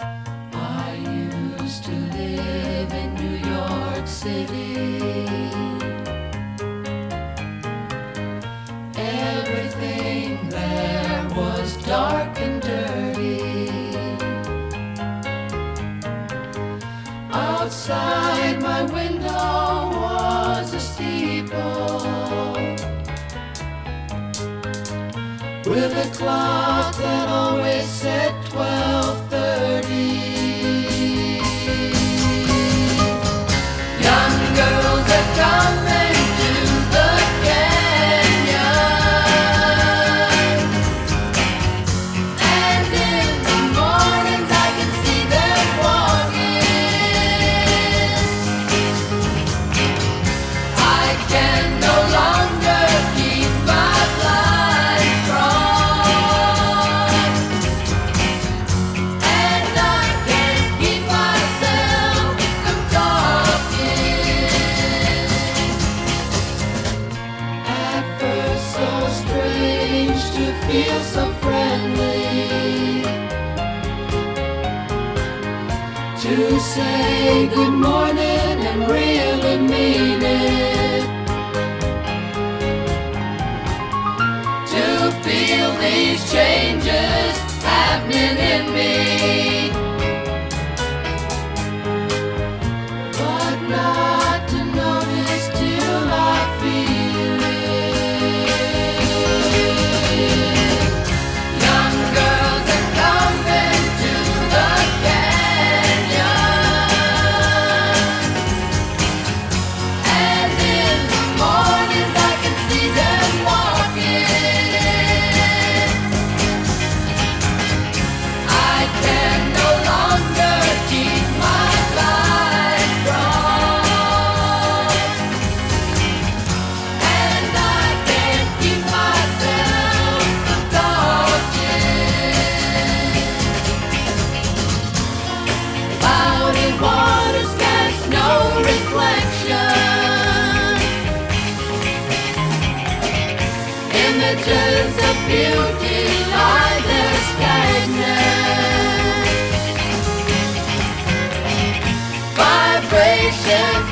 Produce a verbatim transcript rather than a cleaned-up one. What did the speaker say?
I used to live in New York City. Everything there was dark and dirty. Outside my window was a steeple with a clock that always said twelve thirty. Young girls are coming to the canyon, and in the mornings I can see them walking. I can no longer keep my blind crossed, and I can't keep myself from talking. At first so strange to feel so friendly, to say good morning and really mean it, to feel these changes happening in me, but not to notice till I feel it. Young girls are coming to the canyon, and in the mornings I can see them walking. I can no longer keep my blind crossed, and I can't keep myself from talking. Cloudy waters cast no reflection. Images of beauty lie there stagnant. Vibrations